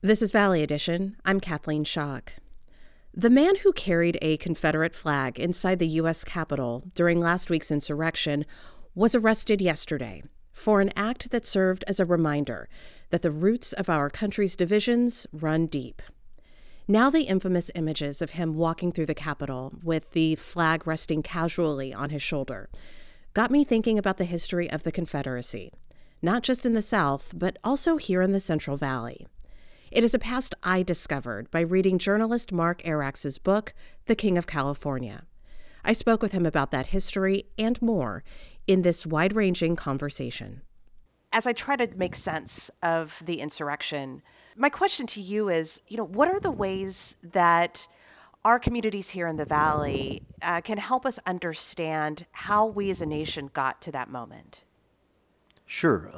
This is Valley Edition. I'm Kathleen Schock. The man who carried a Confederate flag inside the U.S. Capitol during last week's insurrection was arrested yesterday for an act that served as a reminder that the roots of our country's divisions run deep. Now the infamous images of him walking through the Capitol with the flag resting casually on his shoulder got me thinking about the history of the Confederacy, not just in the South, but also here in the Central Valley. It is a past I discovered by reading journalist Mark Arax's book, The King of California. I spoke with him about that history and more in this wide-ranging conversation. As I try to make sense of the insurrection, my question to you is, what are the ways that our communities here in the Valley can help us understand how we as a nation got to that moment? Sure.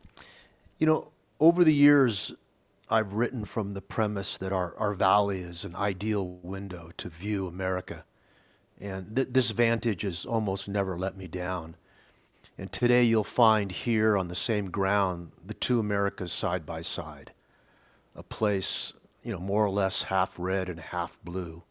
Over the years, I've written from the premise that our valley is an ideal window to view America. And this vantage has almost never let me down. And today you'll find here on the same ground the two Americas side by side. A place, more or less half red and half blue.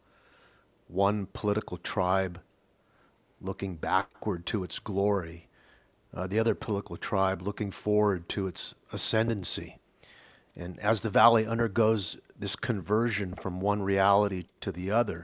One political tribe looking backward to its glory. The other political tribe looking forward to its ascendancy. And as the valley undergoes this conversion from one reality to the other,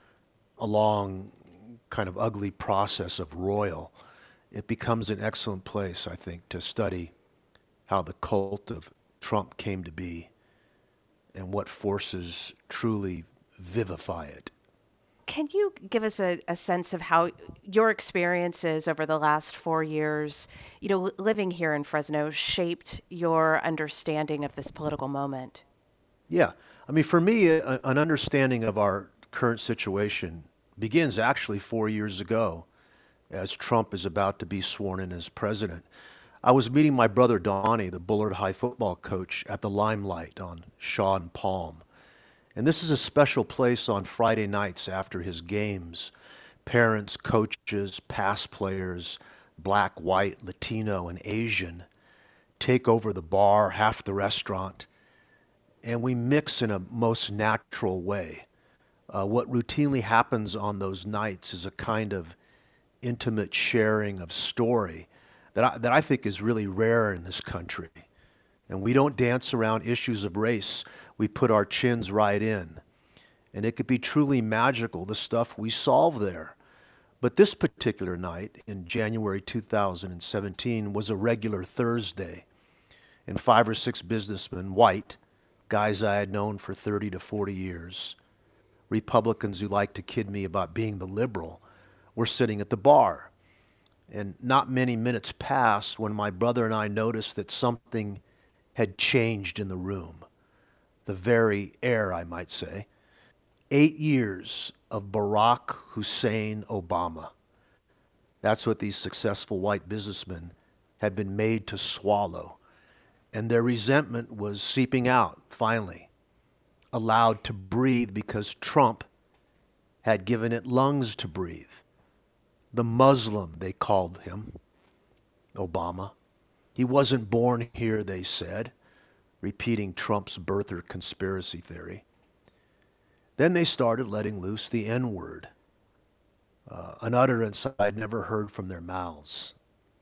a long kind of ugly process of royal, it becomes an excellent place, I think, to study how the cult of Trump came to be and what forces truly vivify it. Can you give us a sense of how your experiences over the last 4 years, living here in Fresno, shaped your understanding of this political moment? Yeah. For me, an understanding of our current situation begins actually 4 years ago as Trump is about to be sworn in as president. I was meeting my brother Donnie, the Bullard High football coach, at the Limelight on Shaw and Palm. And this is a special place on Friday nights after his games. Parents, coaches, past players, black, white, Latino, and Asian take over the bar, half the restaurant, and we mix in a most natural way. What routinely happens on those nights is a kind of intimate sharing of story that I think is really rare in this country. And we don't dance around issues of race. We put our chins right in. And it could be truly magical, the stuff we solve there. But this particular night in January 2017 was a regular Thursday. And 5 or 6 businessmen, white, guys I had known for 30 to 40 years, Republicans who like to kid me about being the liberal, were sitting at the bar. And not many minutes passed when my brother and I noticed that something had changed in the room. The very air, I might say. 8 years of Barack Hussein Obama. That's what these successful white businessmen had been made to swallow. And their resentment was seeping out, finally, allowed to breathe because Trump had given it lungs to breathe. The Muslim, they called him, Obama. He wasn't born here, they said, repeating Trump's birther conspiracy theory. Then they started letting loose the N-word, an utterance I'd never heard from their mouths.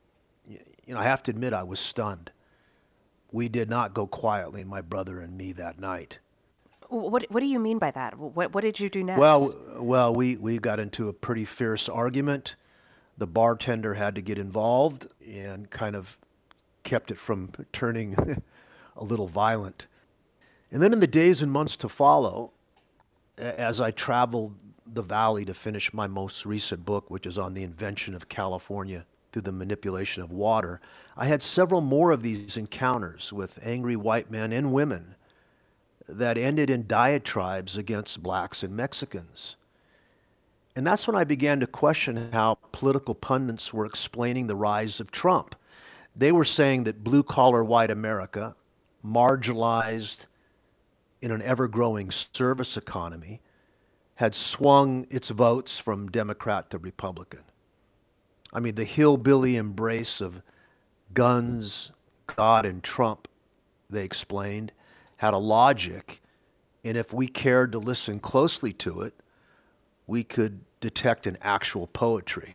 I have to admit I was stunned. We did not go quietly, my brother and me, that night. What do you mean by that? What did you do next? Well, we got into a pretty fierce argument. The bartender had to get involved and kind of kept it from turning a little violent. And then in the days and months to follow, as I traveled the valley to finish my most recent book, which is on the invention of California through the manipulation of water, I had several more of these encounters with angry white men and women that ended in diatribes against blacks and Mexicans. And that's when I began to question how political pundits were explaining the rise of Trump. They were saying that blue-collar white America, marginalized in an ever-growing service economy, had swung its votes from Democrat to Republican. The hillbilly embrace of guns, God, and Trump, they explained, had a logic, and if we cared to listen closely to it, we could detect an actual poetry.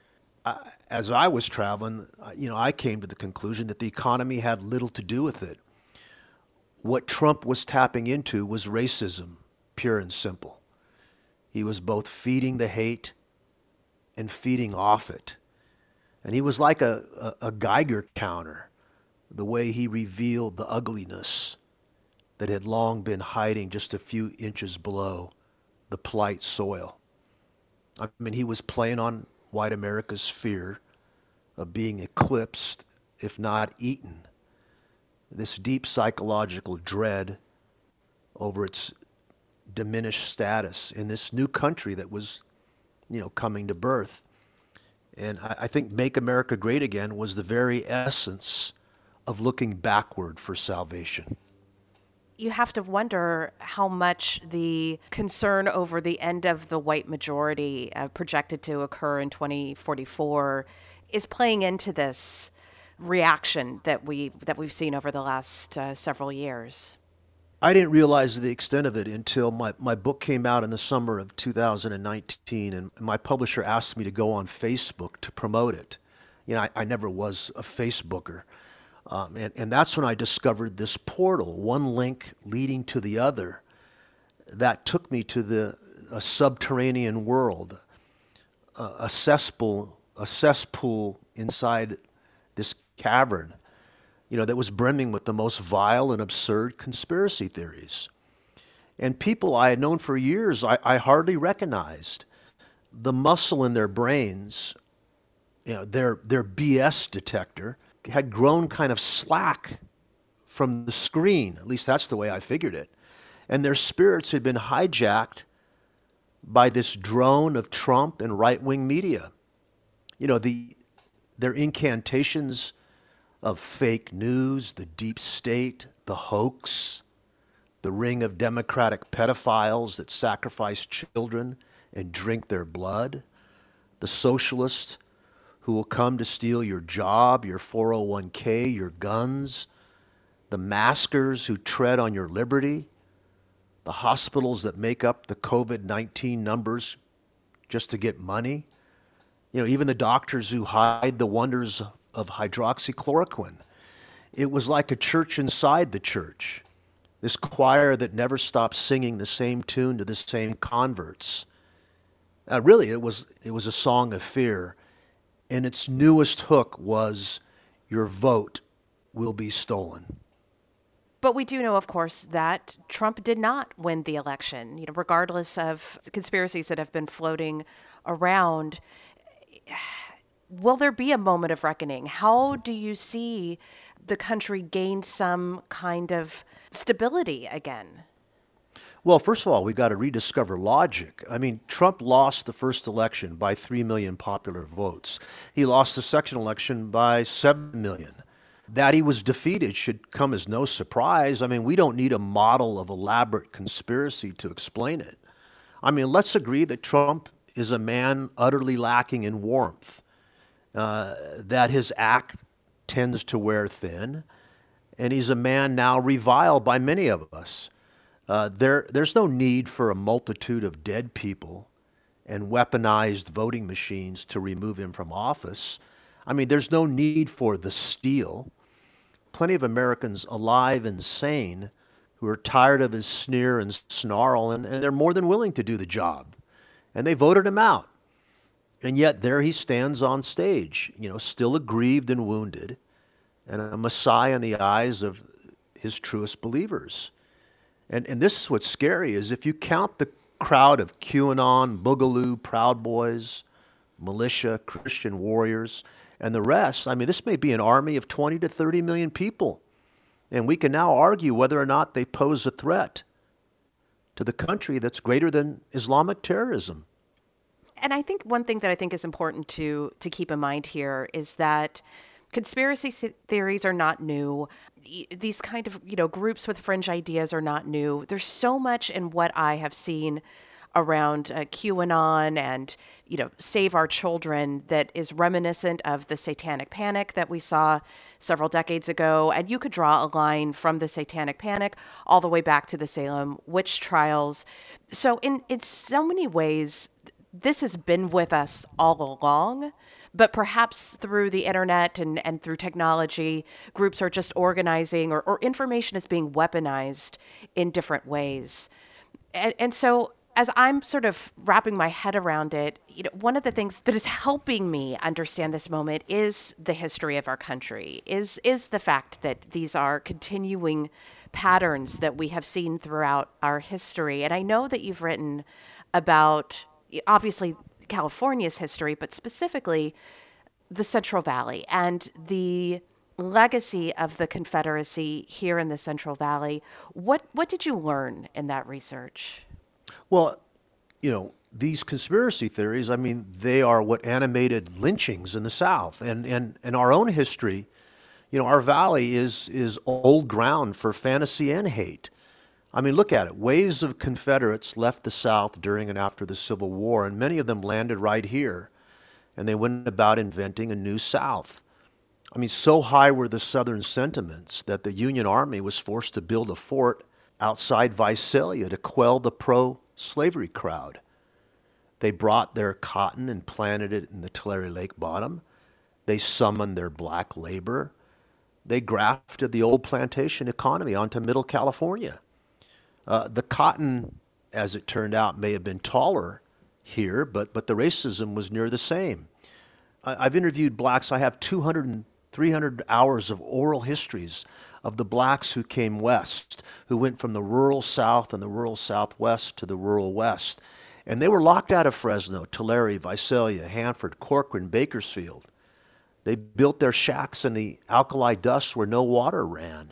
As I was traveling, I came to the conclusion that the economy had little to do with it. What Trump was tapping into was racism, pure and simple. He was both feeding the hate and feeding off it. And he was like a Geiger counter, the way he revealed the ugliness that had long been hiding just a few inches below the polite soil. I mean, he was playing on white America's fear of being eclipsed, if not eaten. This deep psychological dread over its diminished status in this new country that was, coming to birth. And I think Make America Great Again was the very essence of looking backward for salvation. You have to wonder how much the concern over the end of the white majority projected to occur in 2044 is playing into this reaction that we've seen over the last several years. I didn't realize the extent of it until my book came out in the summer of 2019, and my publisher asked me to go on Facebook to promote it. I never was a Facebooker. And that's when I discovered this portal, one link leading to the other, that took me to a subterranean world, a cesspool inside this cavern, that was brimming with the most vile and absurd conspiracy theories. And people I had known for years, I hardly recognized. The muscle in their brains, their BS detector, had grown kind of slack from the screen. At least that's the way I figured it. And their spirits had been hijacked by this drone of Trump and right-wing media. Their incantations of fake news, the deep state, the hoax, the ring of Democratic pedophiles that sacrifice children and drink their blood, the socialists who will come to steal your job, your 401k, your guns, the maskers who tread on your liberty, the hospitals that make up the COVID-19 numbers just to get money, even the doctors who hide the wonders of hydroxychloroquine. It was like a church inside the church, this choir that never stopped singing the same tune to the same converts. Really, it was a song of fear. And its newest hook was, your vote will be stolen. But we do know, of course, that Trump did not win the election, regardless of conspiracies that have been floating around. Will there be a moment of reckoning? How do you see the country gain some kind of stability again? Well, first of all, we got to rediscover logic. I mean, Trump lost the first election by 3 million popular votes. He lost the second election by 7 million. That he was defeated should come as no surprise. I mean, we don't need a model of elaborate conspiracy to explain it. I mean, let's agree that Trump is a man utterly lacking in warmth, that his act tends to wear thin, and he's a man now reviled by many of us. There's no need for a multitude of dead people and weaponized voting machines to remove him from office. I mean, there's no need for the steal. Plenty of Americans alive and sane who are tired of his sneer and snarl, and they're more than willing to do the job. And they voted him out. And yet there he stands on stage, still aggrieved and wounded, and a messiah in the eyes of his truest believers. And this is what's scary, is if you count the crowd of QAnon, Boogaloo, Proud Boys, militia, Christian warriors, and the rest, I mean, this may be an army of 20 to 30 million people. And we can now argue whether or not they pose a threat to the country that's greater than Islamic terrorism. And I think one thing that I think is important to keep in mind here is that conspiracy theories are not new. These kind of, groups with fringe ideas are not new. There's so much in what I have seen around QAnon and, Save Our Children that is reminiscent of the Satanic Panic that we saw several decades ago. And you could draw a line from the Satanic Panic all the way back to the Salem witch trials. So in so many ways, this has been with us all along, but perhaps through the internet and through technology, groups are just organizing or information is being weaponized in different ways. And so as I'm sort of wrapping my head around it, one of the things that is helping me understand this moment is the history of our country, is the fact that these are continuing patterns that we have seen throughout our history. And I know that you've written about, obviously, California's history, but specifically the Central Valley and the legacy of the Confederacy here in the Central Valley. What did you learn in that research? Well, these conspiracy theories, they are what animated lynchings in the South. And our own history, our valley is old ground for fantasy and hate. Look at it. Waves of Confederates left the South during and after the Civil War, and many of them landed right here. And they went about inventing a new South. So high were the Southern sentiments that the Union Army was forced to build a fort outside Visalia to quell the pro-slavery crowd. They brought their cotton and planted it in the Tulare Lake bottom. They summoned their black labor. They grafted the old plantation economy onto Middle California. The cotton, as it turned out, may have been taller here, but the racism was near the same. I've interviewed blacks. I have 200 and 300 hours of oral histories of the blacks who came west, who went from the rural South and the rural Southwest to the rural West. And they were locked out of Fresno, Tulare, Visalia, Hanford, Corcoran, Bakersfield. They built their shacks in the alkali dust where no water ran.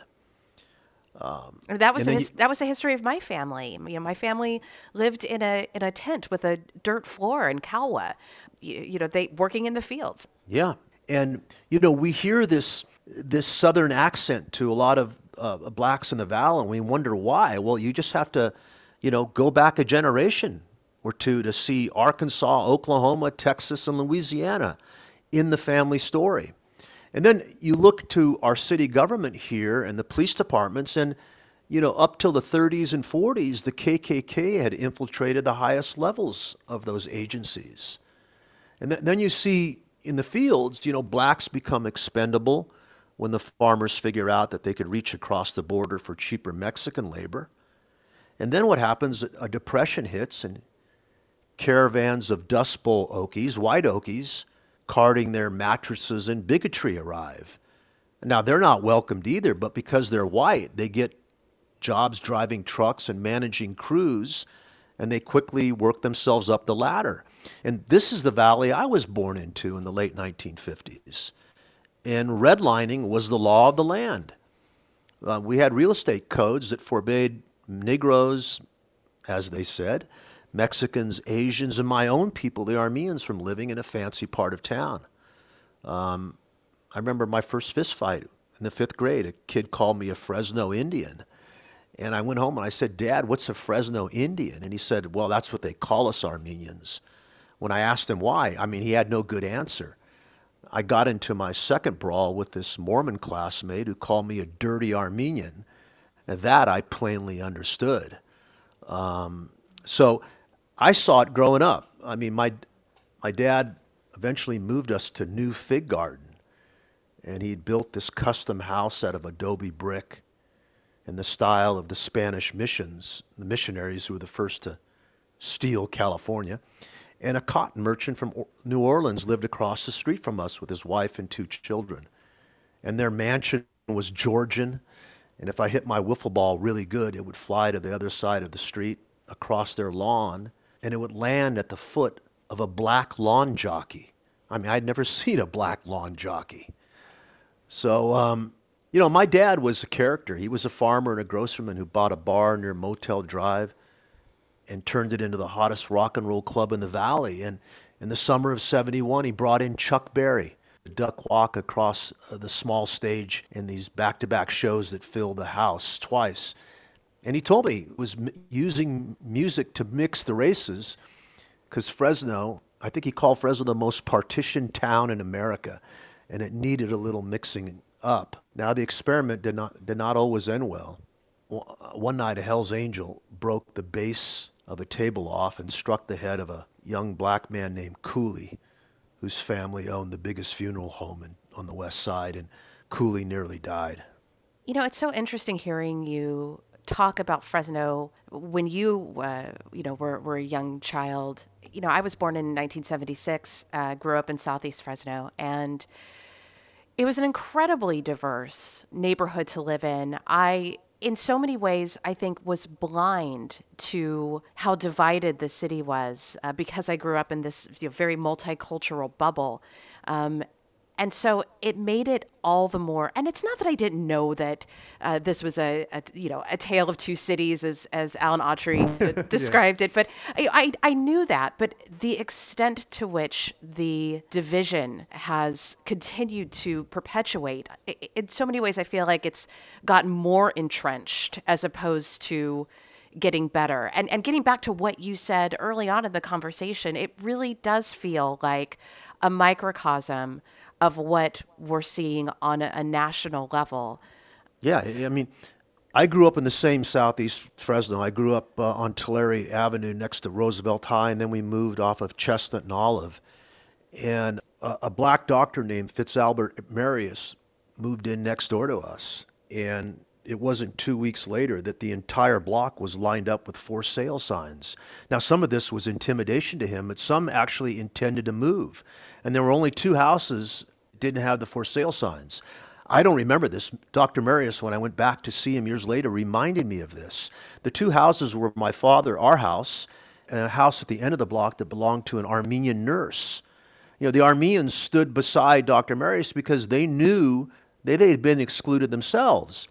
That was a history of my family. My family lived in a tent with a dirt floor in Calwa. They working in the fields. Yeah, and we hear this Southern accent to a lot of blacks in the Valley, and we wonder why. Well, you just have to, go back a generation or two to see Arkansas, Oklahoma, Texas, and Louisiana in the family story. And then you look to our city government here and the police departments, and, up till the 30s and 40s, the KKK had infiltrated the highest levels of those agencies. And then you see in the fields, blacks become expendable when the farmers figure out that they could reach across the border for cheaper Mexican labor. And then what happens, a depression hits, and caravans of Dust Bowl Okies, white Okies, carting their mattresses and bigotry arrive. Now, they're not welcomed either, but because they're white, they get jobs driving trucks and managing crews, and they quickly work themselves up the ladder. And this is the valley I was born into in the late 1950s. And redlining was the law of the land. We had real estate codes that forbade Negroes, as they said, Mexicans, Asians, and my own people, the Armenians, from living in a fancy part of town. I remember my first fist fight in the 5th grade. A kid called me a Fresno Indian. And I went home and I said, "Dad, what's a Fresno Indian?" And he said, "Well, that's what they call us Armenians." When I asked him why, he had no good answer. I got into my second brawl with this Mormon classmate who called me a dirty Armenian. And that I plainly understood. So I saw it growing up. My dad eventually moved us to New Fig Garden, and he'd built this custom house out of adobe brick in the style of the Spanish missions, the missionaries who were the first to steal California. And a cotton merchant from New Orleans lived across the street from us with his wife and 2 children. And their mansion was Georgian, and if I hit my wiffle ball really good, it would fly to the other side of the street across their lawn, and it would land at the foot of a black lawn jockey. I'd never seen a black lawn jockey. So, my dad was a character. He was a farmer and a grocerman who bought a bar near Motel Drive and turned it into the hottest rock and roll club in the valley. And in the summer of '71, he brought in Chuck Berry, the duck walk across the small stage in these back-to-back shows that filled the house twice. And he told me he was using music to mix the races because Fresno, I think he called Fresno the most partitioned town in America, and it needed a little mixing up. Now the experiment did not always end well. One night, a Hell's Angel broke the base of a table off and struck the head of a young black man named Cooley, whose family owned the biggest funeral home on the west side, and Cooley nearly died. You know, it's so interesting hearing you talk about Fresno when were a young child. You know, I was born in 1976, grew up in Southeast Fresno, and it was an incredibly diverse neighborhood to live in. In so many ways, I think, was blind to how divided the city was because I grew up in this very multicultural bubble. And so it made it all the more. And it's not that I didn't know that this was a tale of two cities, as Alan Autry described it. But I knew that. But the extent to which the division has continued to perpetuate, in so many ways, I feel like it's gotten more entrenched as opposed to getting better. And getting back to what you said early on in the conversation, it really does feel like a microcosm of what we're seeing on a national level. Yeah, I mean, I grew up in the same Southeast Fresno. I grew up on Tulare Avenue next to Roosevelt High, and then we moved off of Chestnut and Olive. And a black doctor named Fitzalbert Marius moved in next door to us. And it wasn't 2 weeks later that the entire block was lined up with for sale signs. Now, some of this was intimidation to him, but some actually intended to move. And there were only two houses that didn't have the for sale signs. I don't remember this. Dr. Marius, when I went back to see him years later, reminded me of this. The two houses were my father, our house, and a house at the end of the block that belonged to an Armenian nurse. You know, the Armenians stood beside Dr. Marius because they knew they had been excluded themselves.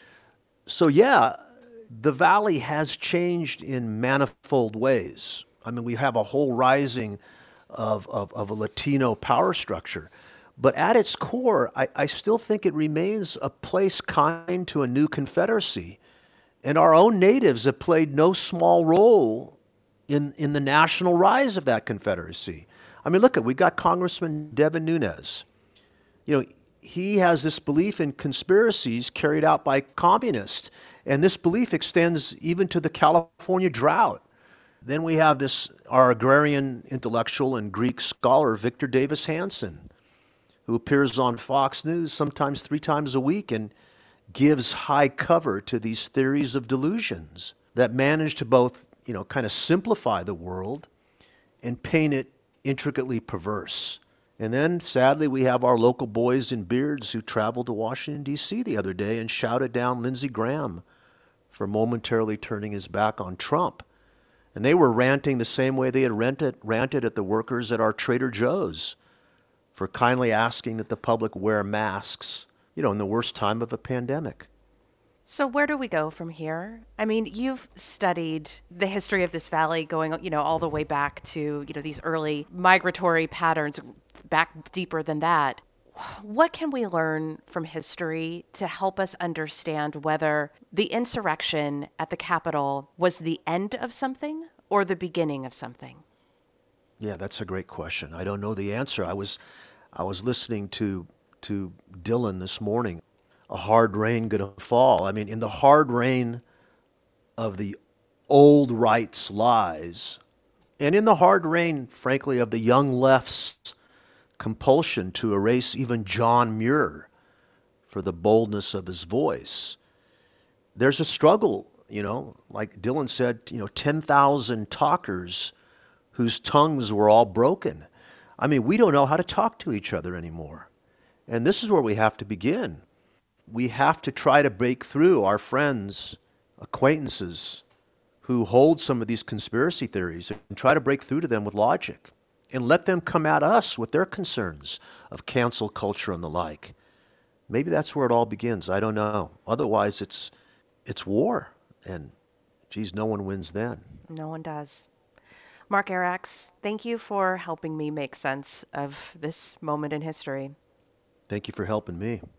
So yeah, the Valley has changed in manifold ways. I mean, we have a whole rising of a Latino power structure. But at its core, I still think it remains a place kind to a new Confederacy. And our own natives have played no small role in the national rise of that Confederacy. I mean, we got Congressman Devin Nunes. You know, he has this belief in conspiracies carried out by communists, and this belief extends even to the California drought. Then we have our agrarian intellectual and Greek scholar, Victor Davis Hanson, who appears on Fox News sometimes 3 times a week and gives high cover to these theories of delusions that manage to both, kind of simplify the world and paint it intricately perverse. And then, sadly, we have our local boys in beards who traveled to Washington, D.C. the other day and shouted down Lindsey Graham for momentarily turning his back on Trump. And they were ranting the same way they had ranted at the workers at our Trader Joe's for kindly asking that the public wear masks, in the worst time of a pandemic. So where do we go from here? I mean, you've studied the history of this valley going, all the way back to, these early migratory patterns, back deeper than that. What can we learn from history to help us understand whether the insurrection at the Capitol was the end of something or the beginning of something? Yeah, that's a great question. I don't know the answer. I was listening to Dylan this morning. A hard rain gonna fall. I mean, in the hard rain of the old right's lies, and in the hard rain, frankly, of the young left's compulsion to erase even John Muir for the boldness of his voice, there's a struggle, like Dylan said, 10,000 talkers whose tongues were all broken. I mean, we don't know how to talk to each other anymore. And this is where we have to begin. We have to try to break through our friends, acquaintances who hold some of these conspiracy theories and try to break through to them with logic and let them come at us with their concerns of cancel culture and the like. Maybe that's where it all begins. I don't know. Otherwise, it's war. And, geez, no one wins then. No one does. Mark Arax, thank you for helping me make sense of this moment in history. Thank you for helping me.